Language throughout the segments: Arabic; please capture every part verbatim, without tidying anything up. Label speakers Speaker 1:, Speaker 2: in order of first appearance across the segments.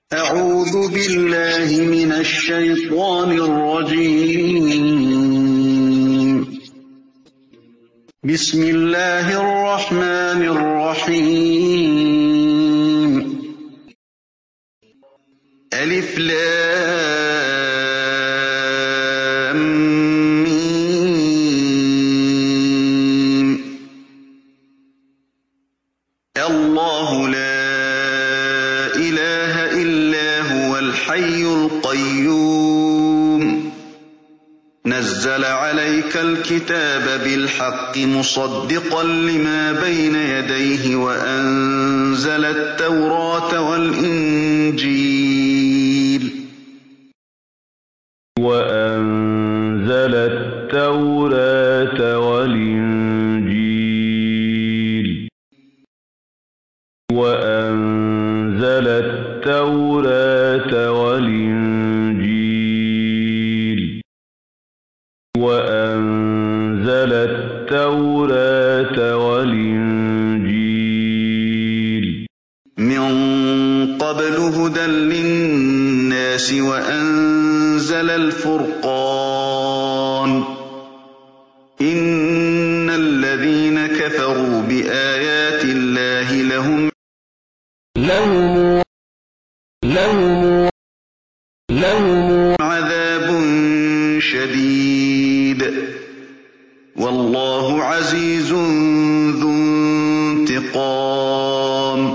Speaker 1: أعوذ بالله من الشيطان الرجيم. بسم الله الرحمن الرحيم. ألف لام ميم. الله لا إله إلا هو الحي القيوم. نزل عليك الكتاب بالحق مصدقا لما بين يديه وأنزل التوراة والإنجيل
Speaker 2: وأنزل التوراة والإنجيل وأنزل التوراة والإنجيل وأنزل التوراة والإنجيل
Speaker 1: من قبل هدى للناس وأنزل الفرقان. إن الذين كفروا بآيات الله لهم
Speaker 2: لهم لهم لهم
Speaker 1: عذاب شديد والله عزيز ذو انتقام.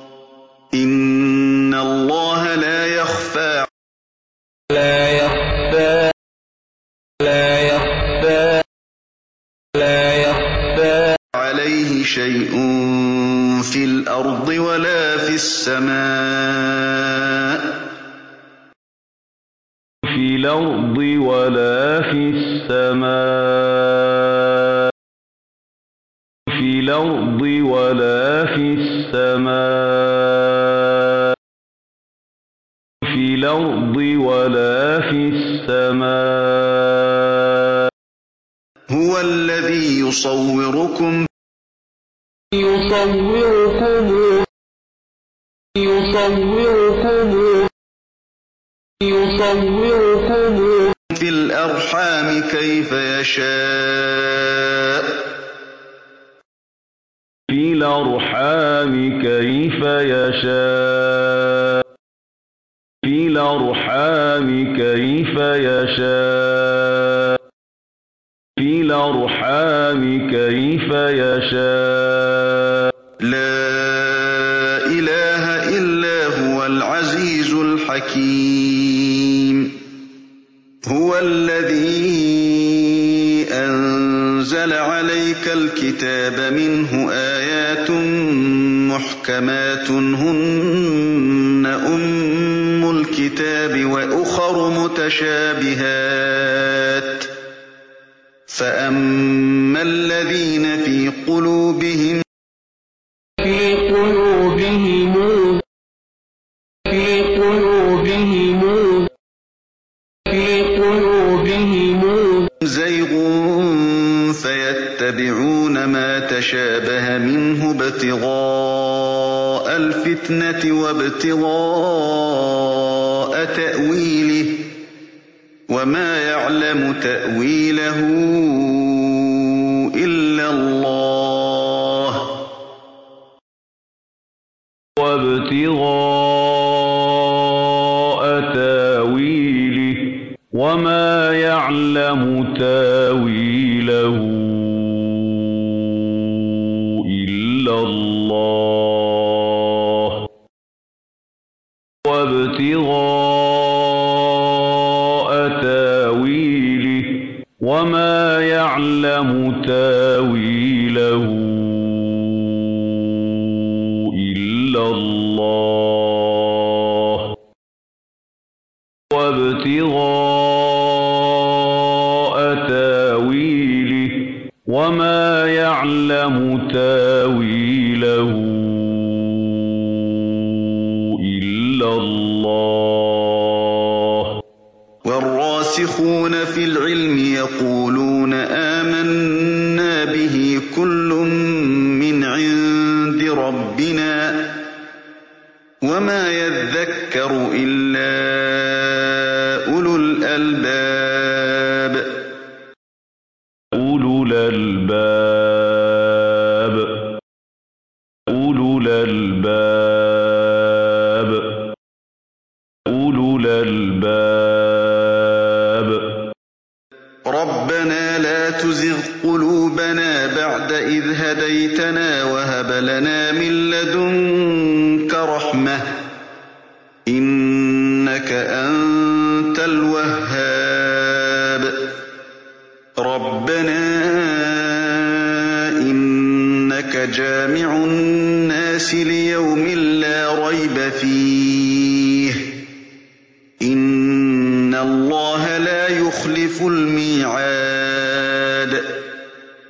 Speaker 1: إن الله لا يخفى
Speaker 2: لا يخفى لا يخفى لا يخفى
Speaker 1: عليه شيء في الأرض ولا في السماء.
Speaker 2: في الأرض ولا في السماء. في الأرض ولا في السماء. في الأرض ولا في السماء.
Speaker 1: هو الذي يصوركم
Speaker 2: يصوركم يصوركم يصوركم
Speaker 1: في الأرحام كيف يشاء.
Speaker 2: في الأرحام كيف يشاء. في الأرحام كيف يشاء. في الأرحام كيف يشاء.
Speaker 1: لا إله إلا هو العزيز الحكيم. هو الذي أنزل عليك الكتاب منه آيات محكمات هن أم الكتاب وأخر متشابهات. فأما الذين في قلوبهم
Speaker 2: في قلوبهم في قلوبهم في قلوبهم
Speaker 1: زيغ فيتبعون ما تشابه منه ابتغاء الفتنة وابتغاء تأويله وما يعلم تأويله إلا الله.
Speaker 2: وابتغاء تاويله وما يعلم تاويله إلا الله. وابتغاء تاويله وما يعلم تاويله إلا الله. وابتغاء تاويله وما يعلم تاويله إلا الله.
Speaker 1: والراسخون في العلم يقولون آمنا به كل من عند ربنا وما يذكر يَذَّكَّرُ إِلَّا أُولُو الْأَلْبَابِ
Speaker 2: أولو الألباب أولو الألباب أولو الألباب
Speaker 1: رَبَّنَا لَا تُزِغْ قُلُوبَنَا بَعْدَ إِذْ هَدَيْتَنَا وَهَبْ لَنَا مِن لَّدُنكَ رَحْمَةً ۚ إِنَّكَ أَنتَ الْوَهَّابُ رَبَّنَا إِنَّكَ جَامِعُ